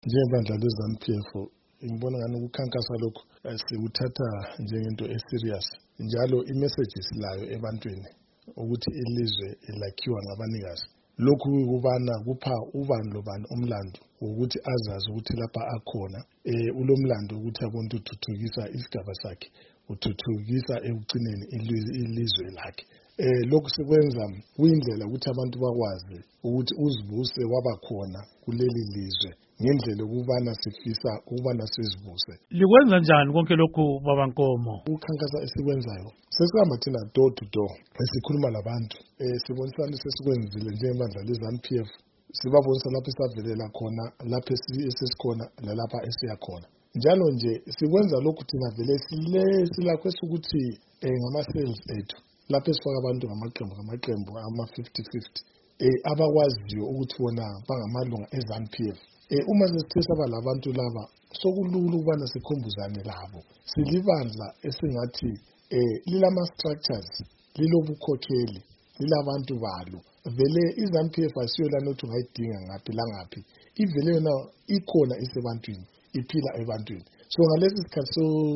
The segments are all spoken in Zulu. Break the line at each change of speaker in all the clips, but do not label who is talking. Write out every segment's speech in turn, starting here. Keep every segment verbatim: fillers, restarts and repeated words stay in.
Njengebandla le-ZANU P F ngibona ngani ukukhankasa lokhu sikuthatha njengento eserious njalo imessage silayo ebantwini ukuthi ilizwe lakhiwa ngabanikazi. Lokhu kubana kupha ubani lobani umlando ukuthi azazi ukuthi lapha akhona eh ulomlando ukuthi abantu uthuthukisa isigaba sakhe, uthuthukisa ekugcineni ilizwe lakhe. Eh lokhu sikwenza kuyindlela ukuthi abantu bakwazi ukuthi uzibuse wabakhona kuleli lizwe ngendlela ukubana sifisa ukubana sizibuse.
Likwenza njani konke lokhu baba Nkomo?
Ukukhankasa esikwenzayo sesihamba thina door to door esikhuluma labantu eh sibonisana sesikwenzile njengebandla le-ZANU P F, sibabonisa lapho esavelela khona, lapho esisikhona nalapha esiya khona. Njalo nje sikwenza lokhu thina vele sile silakho ukuthi eh ngama-sales ethu lapho esifaka abantu ngamaqembu ngamaqembu ama fifty fifty eh abakwaziyo ukuthi bona bangamalunga e-ZANU P F. Eh uma sesithe saba labantu laba sokulula ukubana sikhumbuzane labo. Silibandla esingathi eh lilama structures, lilobukhokheli, lilabantu balo. Vele i-ZANU P F asiyo lana ukuthi ungayidinga ngaphi la ngaphi. Ivele yona ikhona isebantwini, iphila ebantwini. So ngalesi sikhathi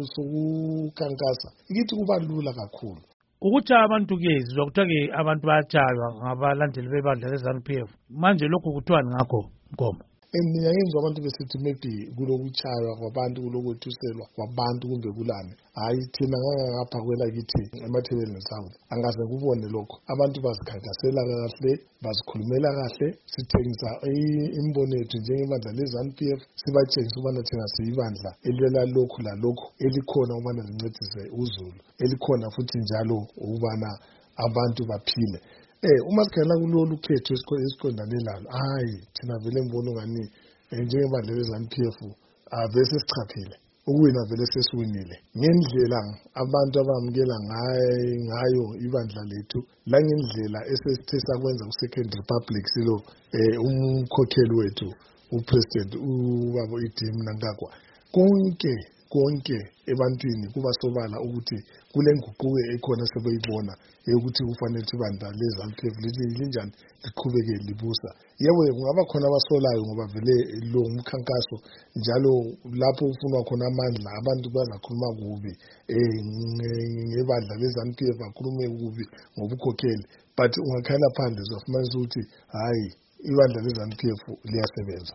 sokukankasa ngithi kuba lula kakhulu.
Ukuthi abantu ke sizwa kuthiwa ke abantu bayatshaywa ngabalandeli bebandla le-ZANU P F. Manje lokhu kuthiwani ngakho Nkomo?
Mina ngenzwa abantu besithi maybe kulokuchaywa kwabantu, kulokwethuselwa kwabantu kumbe kulani. Hayi thina ngapha kwela kithi emathebeleni South angaze kubone lokho. Abantu bazikhankasela kahle, bazikhulumela kahle, sithengisa imbono yethu njengebandla le-ZANU P F, sibatshengisa ubana thina siyibandla elwela lokhu lalokhu elikhona ubana lincedise uZulu, elikhona futhi njalo ubana abantu baphile. Eh uma sikhangela kulolu khetho esiqondane lalo, hayi thina vele ngibona ngani njengebandla le-ZANU P F avese sichaphile ukuwina vele sesiwinile ngendlela abantu abamukela ngayo ibandla lethu la ngendlela esesithe sakwenza ku-Second Republic silo eh umkhokheli wethu upresident ubaba iDim Nankagwa. Konke konke ebantwini kuba sobala ukuthi kule nguquko ekhona sebeyibona ukuthi kufanele ibandla le-ZANU P F linjani liqhubeke libusa. Yebo kungaba khona abasolayo ngoba vele lo umkhankaso njalo lapho ufunwa khona amandla abantu bazakhuluma kubi eh ngebandla le-ZANU P F bakhulume kubi ngobukhokheli, but ungakhala phandle uzofumanisa ukuthi hayi ibandla le-ZANU P F liyasebenza.